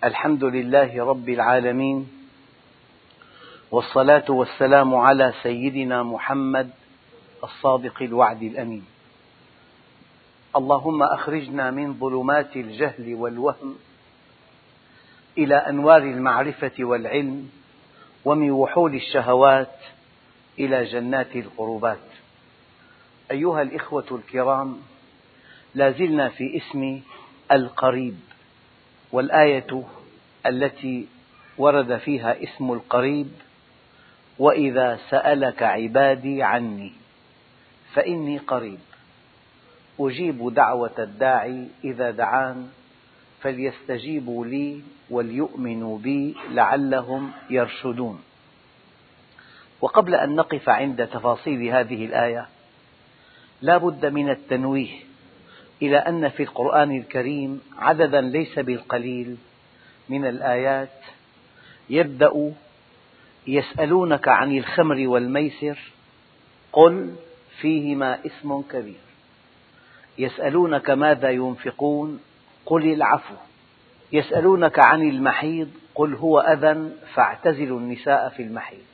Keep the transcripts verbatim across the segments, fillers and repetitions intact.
الحمد لله رب العالمين، والصلاة والسلام على سيدنا محمد الصادق الوعد الأمين. اللهم أخرجنا من ظلمات الجهل والوهم إلى أنوار المعرفة والعلم، ومن وحول الشهوات إلى جنات القربات. أيها الإخوة الكرام، لا زلنا في اسم القريب، والآية التي ورد فيها اسم القريب: وإذا سألك عبادي عني فإني قريب أجيب دعوة الداعي إذا دعان فليستجيبوا لي وليؤمنوا بي لعلهم يرشدون. وقبل أن نقف عند تفاصيل هذه الآية، لا بد من التنويه إلى أن في القرآن الكريم عددا ليس بالقليل من الآيات يبدأ: يسألونك عن الخمر والميسر قل فيهما اسم كبير، يسألونك ماذا ينفقون قل العفو، يسألونك عن المحيض قل هو أذى فاعتزلوا النساء في المحيض.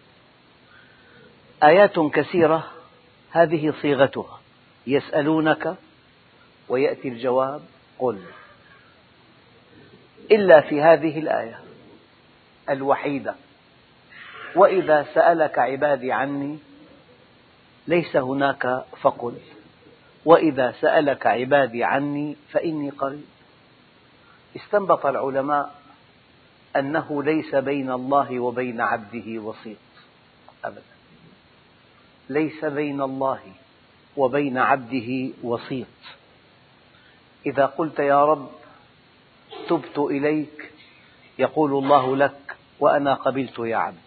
آيات كثيرة هذه صيغتها: يسألونك ويأتي الجواب قل، إلا في هذه الآية الوحيدة: وإذا سألك عبادي عني، ليس هناك فقل، وإذا سألك عبادي عني فإني قريب. استنبط العلماء أنه ليس بين الله وبين عبده وسيط أبدا، ليس بين الله وبين عبده وسيط. إذا قلت يا رب تبت إليك، يقول الله لك وأنا قبلت يا عبدي.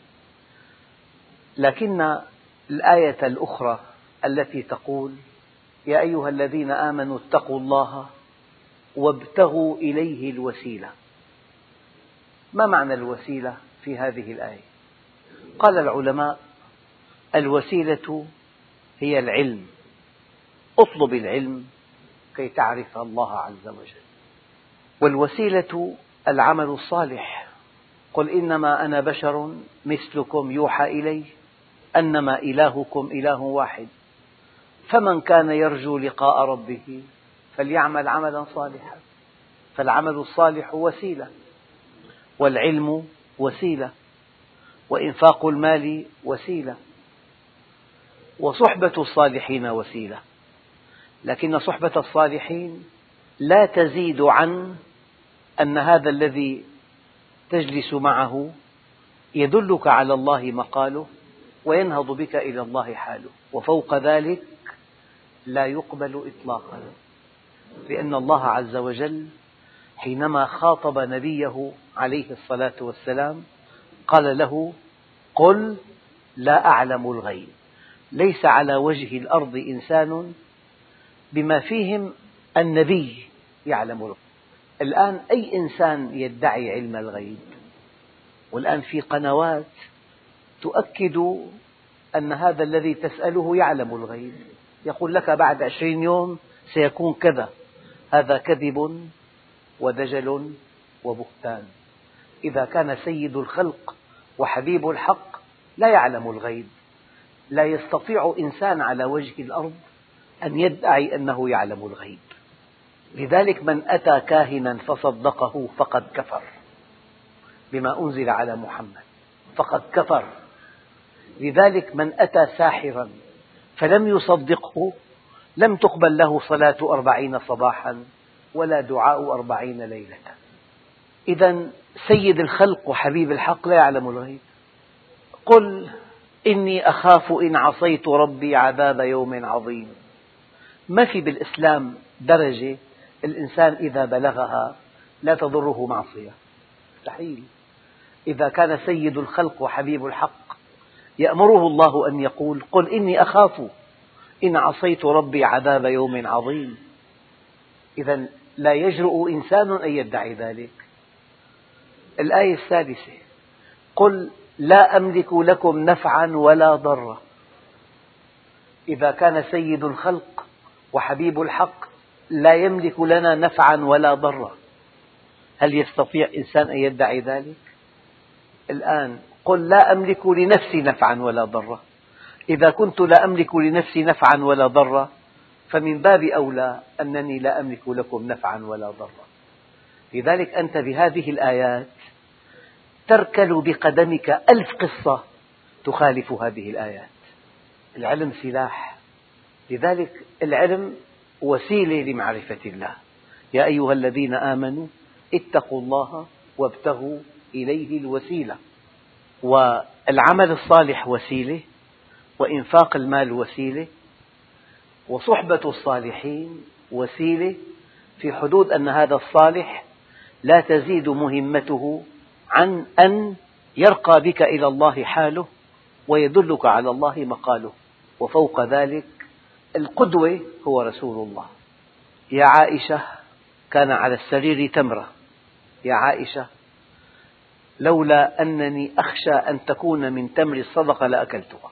لكن الآية الأخرى التي تقول: يا أيها الذين آمنوا اتقوا الله وابتغوا إليه الوسيلة، ما معنى الوسيلة في هذه الآية؟ قال العلماء: الوسيلة هي العلم، اطلب العلم كي تعرف الله عز وجل. والوسيلة العمل الصالح، قل إنما أنا بشر مثلكم يوحى إلي أنما إلهكم إله واحد فمن كان يرجو لقاء ربه فليعمل عملا صالحا. فالعمل الصالح وسيلة، والعلم وسيلة، وإنفاق المال وسيلة، وصحبة الصالحين وسيلة. لكن صحبة الصالحين لا تزيد عن أن هذا الذي تجلس معه يدلك على الله مقاله وينهض بك إلى الله حاله، وفوق ذلك لا يقبل إطلاقا. لأن الله عز وجل حينما خاطب نبيه عليه الصلاة والسلام قال له: قل لا أعلم الغيب. ليس على وجه الأرض إنسان بما فيهم النبي يعلم الغيب. الآن أي إنسان يدعي علم الغيب، والآن في قنوات تؤكد أن هذا الذي تسأله يعلم الغيب، يقول لك بعد عشرين يوم سيكون كذا. هذا كذب ودجل وبهتان. إذا كان سيد الخلق وحبيب الحق لا يعلم الغيب، لا يستطيع إنسان على وجه الأرض أن يدعي أنه يعلم الغيب. لذلك من أتى كاهنا فصدقه فقد كفر بما أنزل على محمد، فقد كفر. لذلك من أتى ساحرا فلم يصدقه لم تقبل له صلاة أربعين صباحا ولا دعاء أربعين ليلة. إذا سيد الخلق وحبيب الحق لا يعلم الغيب. قل إني أخاف إن عصيت ربي عذاب يوم عظيم. ما في بالإسلام درجة الإنسان إذا بلغها لا تضره معصية، مستحيل. إذا كان سيد الخلق وحبيب الحق يأمره الله أن يقول: قل إني أخاف إن عصيت ربي عذاب يوم عظيم. إذا لا يجرؤ إنسان أن يدعي ذلك. الآية السادسة: قل لا أملك لكم نفعا ولا ضرا. إذا كان سيد الخلق وحبيب الحق لا يملك لنا نفعا ولا ضرا، هل يستطيع إنسان أن يدعي ذلك؟ الآن قل لا أملك لنفسي نفعا ولا ضرا. إذا كنت لا أملك لنفسي نفعا ولا ضرا فمن باب أولى أنني لا أملك لكم نفعا ولا ضرا. لذلك أنت بهذه الآيات تركل بقدمك ألف قصة تخالف هذه الآيات. العلم سلاح، لذلك العلم وسيلة لمعرفة الله. يا أيها الذين آمنوا اتقوا الله وابتغوا إليه الوسيلة. والعمل الصالح وسيلة، وإنفاق المال وسيلة، وصحبة الصالحين وسيلة، في حدود أن هذا الصالح لا تزيد مهمته عن أن يرقى بك إلى الله حاله ويدلك على الله مقاله. وفوق ذلك القدوة هو رسول الله. يا عائشة، كان على السرير تمرة، يا عائشة لولا أنني أخشى أن تكون من تمر الصدقة لأكلتها.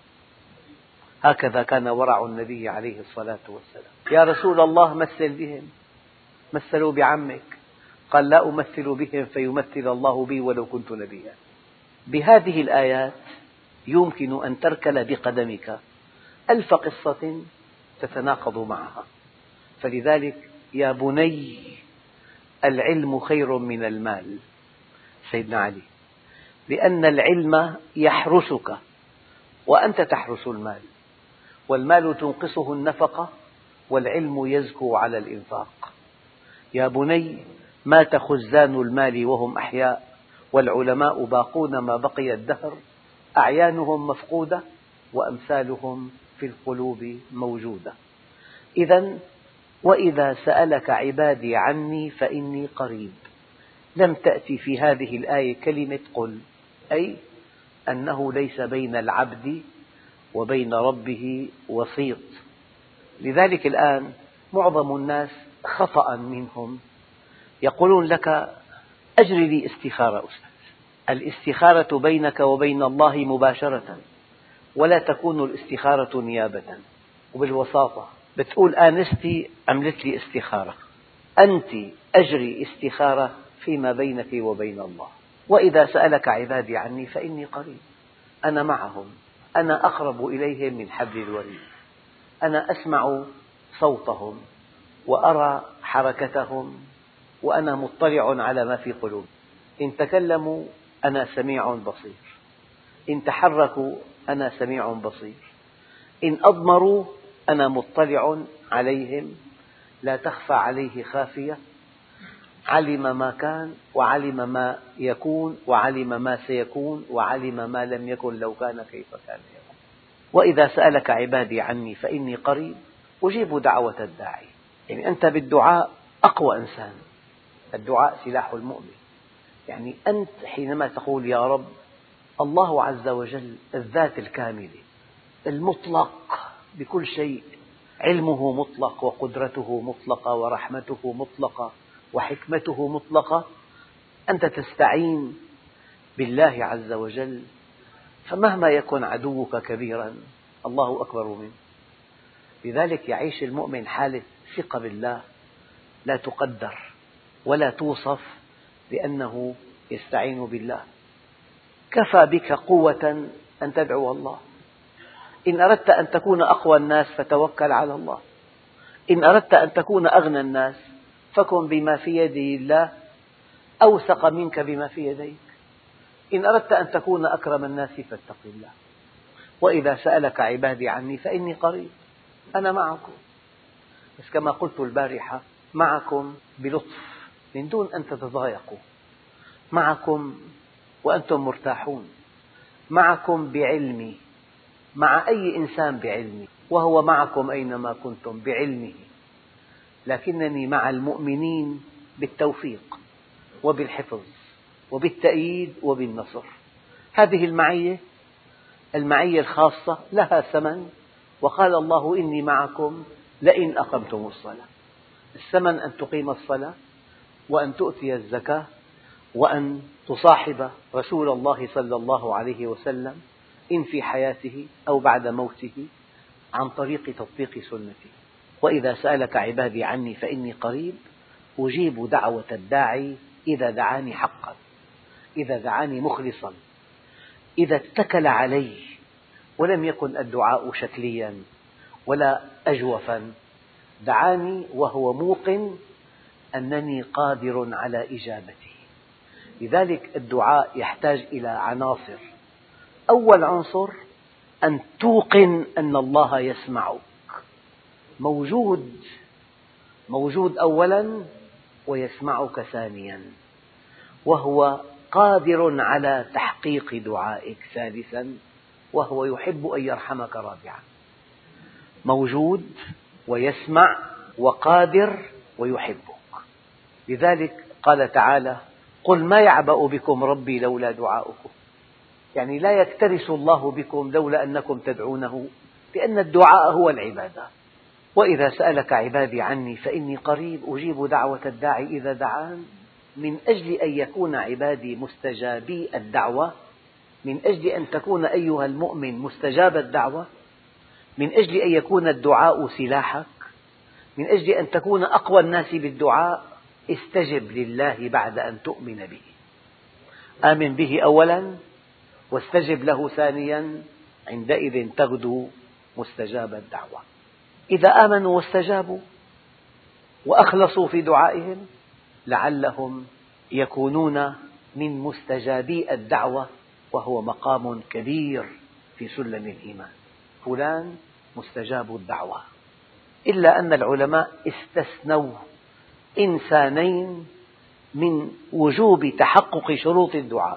هكذا كان ورع النبي عليه الصلاة والسلام. يا رسول الله مثل بهم، مثلوا بعمك، قال لا أمثل بهم فيمثل الله بي ولو كنت نبيا. بهذه الآيات يمكن أن تركل بقدمك ألف قصة تتناقض معها. فلذلك يا بني العلم خير من المال، سيدنا علي، لأن العلم يحرسك وأنت تحرس المال، والمال تنقصه النفقة والعلم يزكو على الإنفاق. يا بني مات خزان المال وهم أحياء، والعلماء باقون ما بقي الدهر، أعيانهم مفقودة وأمثالهم في القلوب موجودة. إذا وإذا سألك عبادي عني فإني قريب، لم تأتي في هذه الآية كلمة قل، أي أنه ليس بين العبد وبين ربه وسيط. لذلك الآن معظم الناس خطأ منهم يقولون لك أجري لي استخارة أستاذ. الاستخارة بينك وبين الله مباشرة، ولا تكون الاستخارة نيابة. وبالوساطة بتقول آنستي عملت لي استخارة، أنت أجري استخارة فيما بينك وبين الله. وإذا سألك عبادي عني فإني قريب، أنا معهم، أنا أقرب إليهم من حبل الوريد، أنا أسمع صوتهم وأرى حركتهم وأنا مطلع على ما في قلوبهم. إن تكلموا أنا سميع بصير، إن تحركوا أنا سميع بصير، إن أضمروا أنا مطلع عليهم، لا تخفى عليه خافية، علم ما كان وعلم ما يكون وعلم ما سيكون وعلم ما لم يكن لو كان كيف كان يكون. وإذا سألك عبادي عني فإني قريب أجيب دعوة الداعي. يعني أنت بالدعاء أقوى إنسان، الدعاء سلاح المؤمن. يعني أنت حينما تقول يا رب، الله عز وجل الذات الكاملة المطلق بكل شيء، علمه مطلق وقدرته مطلقة ورحمته مطلقة وحكمته مطلقة، أنت تستعين بالله عز وجل، فمهما يكن عدوك كبيرا الله أكبر منه. لذلك يعيش المؤمن حالة ثقة بالله لا تقدر ولا توصف، لأنه يستعين بالله. كفى بك قوة أن تدعو الله. إن أردت أن تكون أقوى الناس فتوكل على الله، إن أردت أن تكون أغنى الناس فكن بما في يد الله أوثق منك بما في يديك، إن أردت أن تكون أكرم الناس فاتق الله. وإذا سألك عبادي عني فإني قريب، أنا معكم، بس كما قلت البارحة معكم بلطف من دون أن تتضايقوا، معكم وأنتم مرتاحون، معكم بعلمي، مع أي إنسان بعلمي، وهو معكم أينما كنتم بعلمه، لكنني مع المؤمنين بالتوفيق وبالحفظ وبالتأييد وبالنصر. هذه المعية، المعية الخاصة لها ثمن، وقال الله إني معكم لئن أقمتم الصلاة. الثمن أن تقيم الصلاة، وأن تؤتي الزكاة، وأن تصاحب رسول الله صلى الله عليه وسلم إن في حياته أو بعد موته عن طريق تطبيق سنته. وإذا سألك عبادي عني فإني قريب أجيب دعوة الداعي إذا دعاني حقا، إذا دعاني مخلصا، إذا اتكل علي ولم يكن الدعاء شكليا ولا أجوفا، دعاني وهو موقن أنني قادر على إجابته. لذلك الدعاء يحتاج إلى عناصر. أول عنصر أن توقن أن الله يسمعك، موجود موجود أولا ويسمعك ثانيا، وهو قادر على تحقيق دعائك ثالثا، وهو يحب أن يرحمك رابعا. موجود ويسمع وقادر ويحبك. لذلك قال تعالى: قل ما يعبأ بكم ربي لولا دعاؤكم. يعني لا يكترث الله بكم لولا أنكم تدعونه، لأن الدعاء هو العبادة. وإذا سألك عبادي عني فإني قريب أجيب دعوة الداعي إذا دعان. من أجل أن يكون عبادي مستجابي الدعوة، من أجل أن تكون أيها المؤمن مستجاب الدعوة، من أجل أن يكون الدعاء سلاحك، من أجل أن تكون أقوى الناس بالدعاء، استجب لله بعد أن تؤمن به. آمن به أولا واستجب له ثانيا، عندئذ تغدو مستجاب الدعوة. إذا آمنوا واستجابوا وأخلصوا في دعائهم لعلهم يكونون من مستجابي الدعوة، وهو مقام كبير في سلم الإيمان. فلان مستجاب الدعوة. إلا أن العلماء استثنوا إنسانين من وجوب تحقق شروط الدعاء: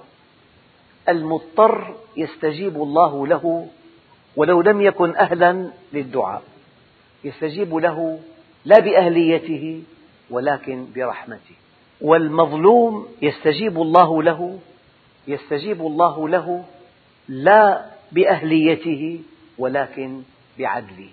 المضطر يستجيب الله له ولو لم يكن أهلا للدعاء، يستجيب له لا بأهليته ولكن برحمته. والمظلوم يستجيب الله له يستجيب الله له لا بأهليته ولكن بعدله.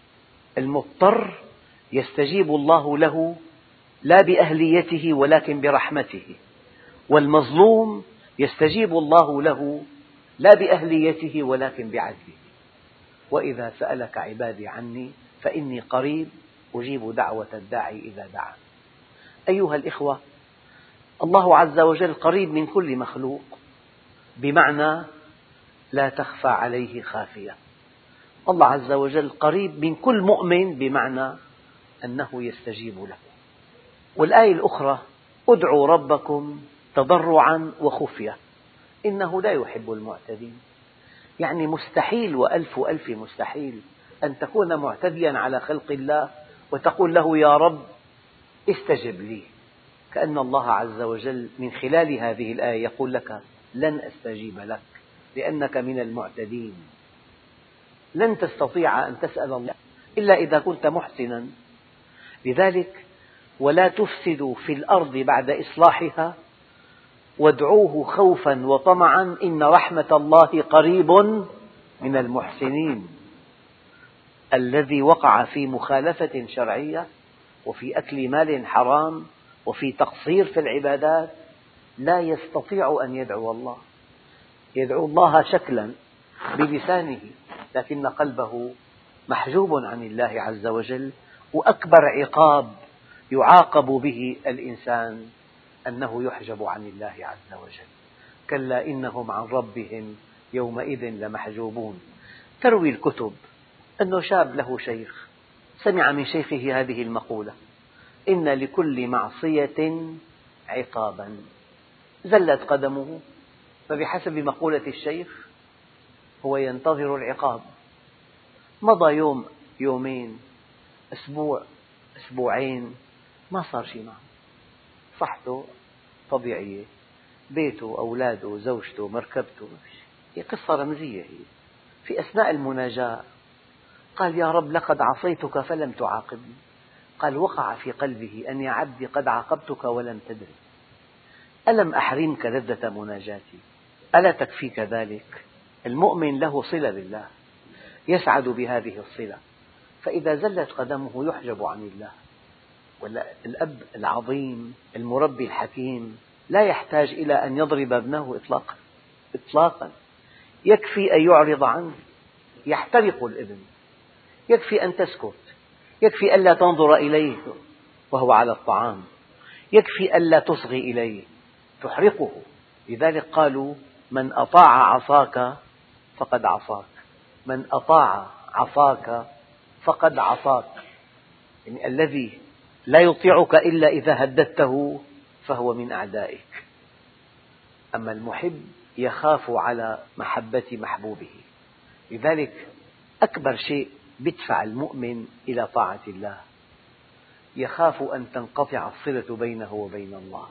المضطر يستجيب الله له لا بأهليته ولكن برحمته، والمظلوم يستجيب الله له لا بأهليته ولكن بعدله. وإذا سألك عبادي عني فإني قريب أجيب دعوة الداعي إذا دعان. أيها الإخوة، الله عز وجل قريب من كل مخلوق، بمعنى لا تخفى عليه خافية. الله عز وجل قريب من كل مؤمن، بمعنى أنه يستجيب له. والآية الأخرى: ادعوا ربكم تضرعا وخفية إنه لا يحب المعتدين. يعني مستحيل وألف ألف مستحيل أن تكون معتديا على خلق الله وتقول له: يا رب استجب لي. كأن الله عز وجل من خلال هذه الآية يقول لك: لن أستجيب لك لأنك من المعتدين. لن تستطيع أن تسأل الله إلا إذا كنت محسنا. لذلك: ولا تفسدوا في الأرض بعد إصلاحها وادعوه خوفا وطمعا إن رحمة الله قريب من المحسنين. الذي وقع في مخالفة شرعية وفي أكل مال حرام وفي تقصير في العبادات لا يستطيع أن يدعو الله. يدعو الله شكلا بلسانه، لكن قلبه محجوب عن الله عز وجل. وأكبر عقاب يعاقب به الإنسان أنه يحجب عن الله عز وجل. كلا إنهم عن ربهم يومئذ لمحجوبون. تروي الكتب أنه شاب له شيخ سمع من شيخه هذه المقولة: إن لكل معصية عقابا. زلت قدمه، فبحسب مقولة الشيخ هو ينتظر العقاب. مضى يوم، يومين، أسبوع، أسبوعين، ما صار شيء معه. صحته طبيعية، بيته، أولاده، زوجته، مركبته، هي قصة رمزية. هي في أثناء المناجاة قال: يا رب لقد عصيتك فلم تعاقبني. قال: وقع في قلبه أن يا عبدي قد عاقبتك ولم تدري. ألم أحرمك لذة مناجاتي؟ ألا تكفيك ذلك؟ المؤمن له صلة بالله، يسعد بهذه الصلة، فإذا زلت قدمه يحجب عن الله. والأب العظيم المربي الحكيم لا يحتاج إلى أن يضرب ابنه إطلاقا إطلاقا. يكفي أن يعرض عنه، يحترق الابن، يكفي أن تسكت، يكفي ألا تنظر إليه وهو على الطعام، يكفي ألا تصغي إليه تحرقه. لذلك قالوا: من أطاع عصاك فقد عصاك، من أطاع عصاك فقد عصاك، يعني الذي لا يطيعك إلا إذا هددته فهو من أعدائك. أما المحب يخاف على محبة محبوبه. لذلك أكبر شيء يدفع المؤمن إلى طاعة الله، يخاف أن تنقطع الصلة بينه وبين الله.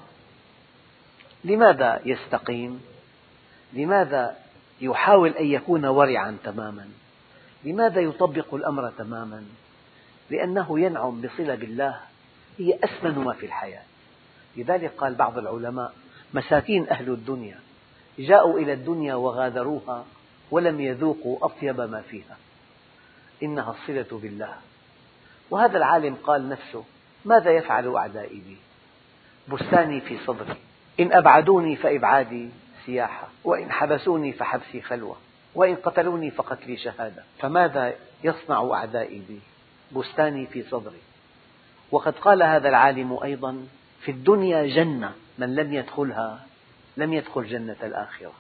لماذا يستقيم؟ لماذا يحاول أن يكون ورعا تماما؟ لماذا يطبق الأمر تماما؟ لأنه ينعم بصلة بالله هي أثمن ما في الحياة. لذلك قال بعض العلماء: مساكين أهل الدنيا جاءوا إلى الدنيا وغادروها ولم يذوقوا أطيب ما فيها، إنها الصلة بالله. وهذا العالم قال نفسه: ماذا يفعل أعدائي بي؟ بستاني في صدري، إن أبعدوني فإبعادي سياحة، وإن حبسوني فحبسي خلوة، وإن قتلوني فقتلي شهادة، فماذا يصنع أعدائي بي؟ بستاني في صدري. وقد قال هذا العالم أيضا: في الدنيا جنة، من لم يدخلها لم يدخل جنة الآخرة.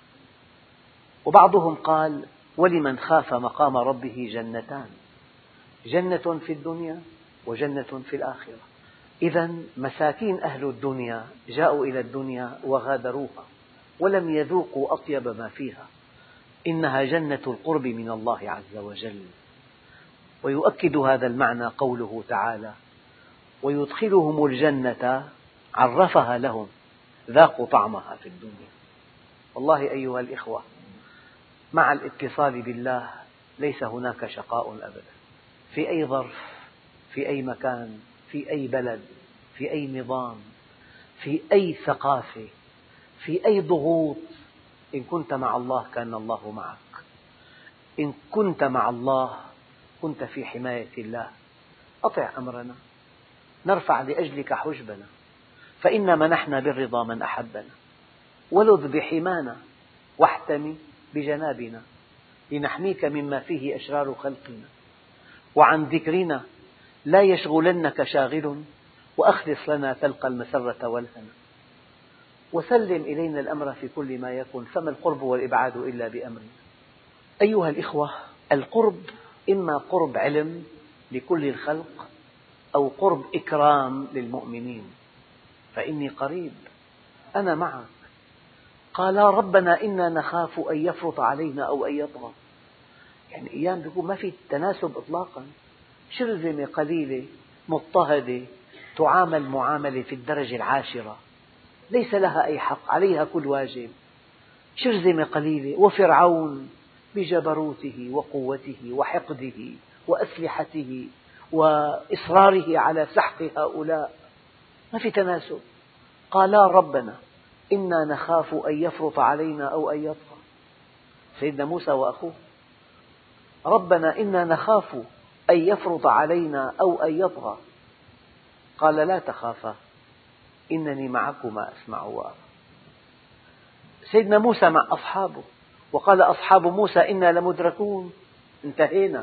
وبعضهم قال: ولمن خاف مقام ربه جنتان، جنة في الدنيا وجنة في الآخرة. إذا مساكين أهل الدنيا جاءوا إلى الدنيا وغادروها ولم يذوقوا أطيب ما فيها، إنها جنة القرب من الله عز وجل. ويؤكد هذا المعنى قوله تعالى: ويدخلهم الجنة عرفها لهم ذاقوا طعمها في الدنيا. والله أيها الإخوة، مع الاتصال بالله ليس هناك شقاء أبدا، في أي ظرف، في أي مكان، في أي بلد، في أي نظام، في أي ثقافة، في أي ضغوط. إن كنت مع الله كان الله معك، إن كنت مع الله كنت في حماية الله. أطع أمرنا، نرفع لأجلك حجبنا، فإنا منحنا بالرضا من أحبنا، ولذ بحمانا واحتمي بجنابنا، لنحميك مما فيه أشرار خلقنا، وعن ذكرنا لا يشغلنك شاغل، وأخلص لنا تلقى المسرة والهنا، وسلم إلينا الأمر في كل ما يكن، فما القرب والإبعاد إلا بأمرنا. أيها الإخوة، القرب إما قرب علم لكل الخلق أو قرب إكرام للمؤمنين. فإني قريب، أنا معك. قالا ربنا إنا نخاف أن يفرط علينا أو أن يطغى. يعني أيام يقول ما في تناسب إطلاقا. شرذمة قليلة مضطهدة تعامل معاملة في الدرجة العاشرة، ليس لها أي حق، عليها كل واجب. شرذمة قليلة، وفرعون بجبروته وقوته وحقده وأسلحته وإصراره على سحق هؤلاء، ما في تناسب. قالا ربنا إنا نخاف أن يفرط علينا أو أن يطغى. سيدنا موسى وأخوه: ربنا إنا نخاف أن يفرط علينا أو أن يطغى. قال: لا تخافا إنني معكما أسمع وأرى. سيدنا موسى مع أصحابه، وقال أصحاب موسى إنا لمدركون. انتهينا.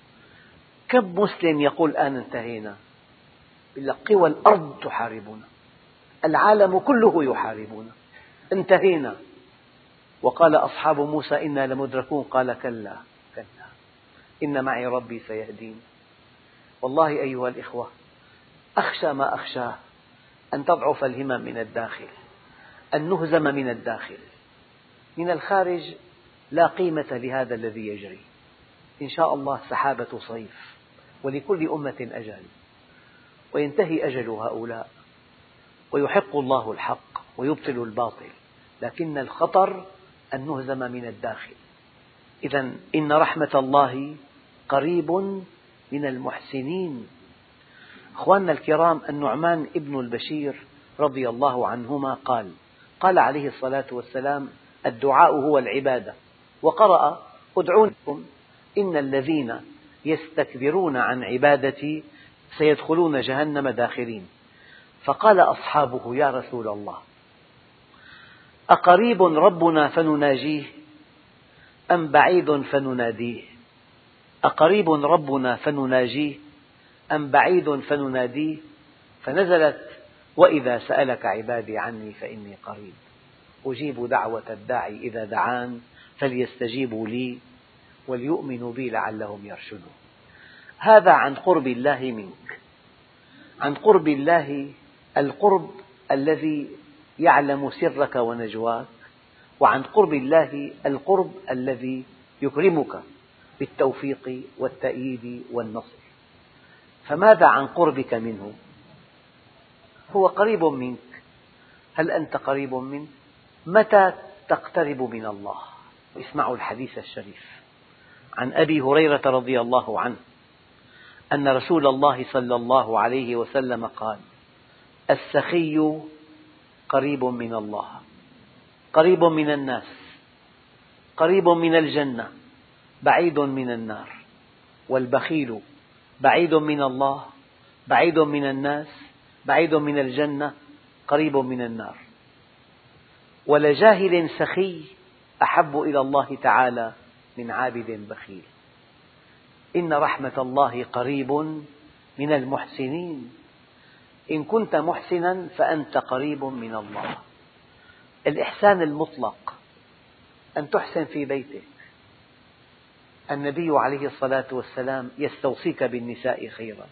كم مسلم يقول الآن انتهينا؟ يقول لك قوى الأرض تحاربنا، العالم كله يحاربنا، انتهينا. وقال أصحاب موسى إنا لمدركون. قال: كلا كلا إن معي ربي سيهدين. والله أيها الإخوة، أخشى ما أخشاه أن تضعف الهمم من الداخل، أن نهزم من الداخل. من الخارج لا قيمة لهذا الذي يجري. إن شاء الله سحابة صيف، ولكل أمة أجل، وينتهي أجل هؤلاء، ويحق الله الحق ويبطل الباطل، لكن الخطر أن نهزم من الداخل. إذا إن رحمة الله قريب من المحسنين. أخواننا الكرام، النعمان ابن البشير رضي الله عنهما قال: قال عليه الصلاة والسلام: الدعاء هو العبادة. وقرأ: ادعونكم إن الذين يستكبرون عن عبادتي سيدخلون جهنم داخرين. فقال أصحابه: يا رسول الله، أقريب ربنا فنناجيه أم بعيد فنناديه؟ أقريب ربنا فنناجيه أم بعيد فنناديه؟ فنزلت وإذا سألك عبادي عني فإني قريب أجيب دعوة الداعي إذا دعان فليستجيبوا لي وليؤمنوا بي لعلهم يرشدون. هذا عن قرب الله منك. عن قرب الله القرب الذي يعلم سرك ونجواك، وعن قرب الله القرب الذي يكرمك بالتوفيق والتأييد والنصر. فماذا عن قربك منه؟ هو قريب منك. هل أنت قريب منه؟ متى تقترب من الله؟ اسمعوا الحديث الشريف عن أبي هريرة رضي الله عنه أن رسول الله صلى الله عليه وسلم قال: السخي قريب من الله، قريب من الناس، قريب من الجنة، بعيد من النار. والبخيل بعيد من الله، بعيد من الناس، بعيد من الجنة، قريب من النار. ولجاهل سخي أحب إلى الله تعالى من عابد بخيل. إن رحمة الله قريب من المحسنين. إن كنت محسنا فأنت قريب من الله. الإحسان المطلق أن تحسن في بيتك. النبي عليه الصلاة والسلام يستوصيك بالنساء خيرا.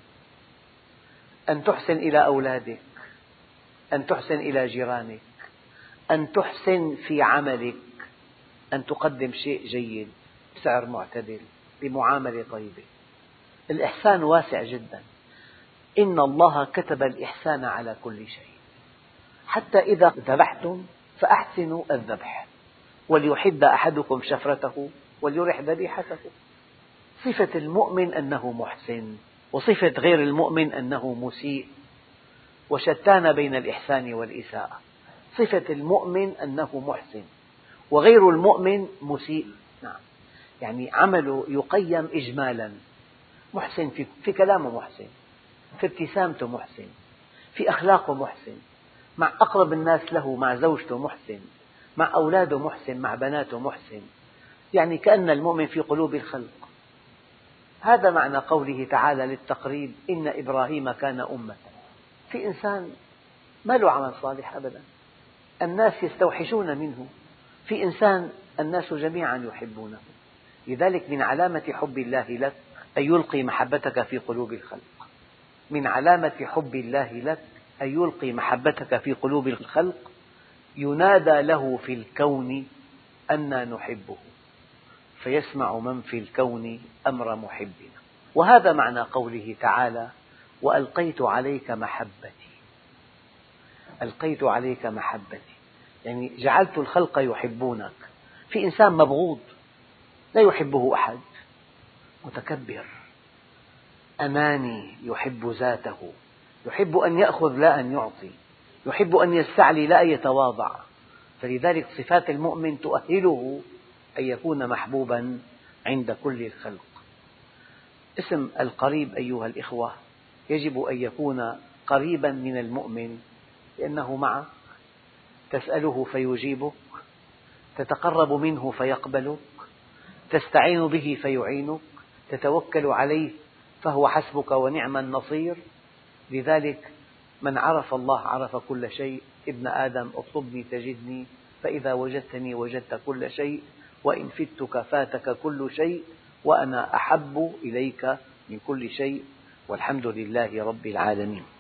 أن تحسن إلى أولادك، أن تحسن إلى جيرانك، أن تحسن في عملك، أن تقدم شيء جيد بسعر معتدل بمعاملة طيبة. الإحسان واسع جدا. إن الله كتب الإحسان على كل شيء. حتى إذا ذبحتم فأحسنوا الذبح وليحد أحدكم شفرته وليرح ذبيحته. صفة المؤمن أنه محسن، وصفة غير المؤمن أنه مسيء، وشتان بين الإحسان والإساءة. صفة المؤمن أنه محسن، وغير المؤمن مسيء. نعم، يعني عمله يقيم إجمالا. محسن في, في كلامه محسن، في ابتسامته محسن، في أخلاقه محسن، مع أقرب الناس له، مع زوجته محسن، مع أولاده محسن، مع بناته محسن. يعني كأن المؤمن في قلوب الخلق. هذا معنى قوله تعالى للتقريب: إن إبراهيم كان أمة. في إنسان ما له عمل صالح أبدا، الناس يستوحشون منه. في إنسان الناس جميعا يحبونه. لذلك من علامة حب الله لك أن يلقي محبتك في قلوب الخلق. من علامة حب الله لك أن يلقي محبتك في قلوب الخلق. ينادى له في الكون أنا نحبه، فيسمع من في الكون أمر محبنا. وهذا معنى قوله تعالى: وألقيت عليك محبتي. ألقيت عليك محبتي يعني جعلت الخلق يحبونك. في إنسان مبغوض لا يحبه أحد، متكبر، أناني، يحب ذاته، يحب أن يأخذ لا أن يعطي، يحب أن يستعلي لا أن يتواضع. فلذلك صفات المؤمن تؤهله أن يكون محبوبا عند كل الخلق. اسم القريب أيها الإخوة يجب أن يكون قريبا من المؤمن، لأنه معك، تسأله فيجيبك، تتقرب منه فيقبلك، تستعين به فيعينك، تتوكل عليه فهو حسبك ونعم النصير. لذلك من عرف الله عرف كل شيء. ابن آدم اطلبني تجدني، فإذا وجدتني وجدت كل شيء، وإن فتك فاتك كل شيء، وأنا أحب إليك من كل شيء، والحمد لله رب العالمين.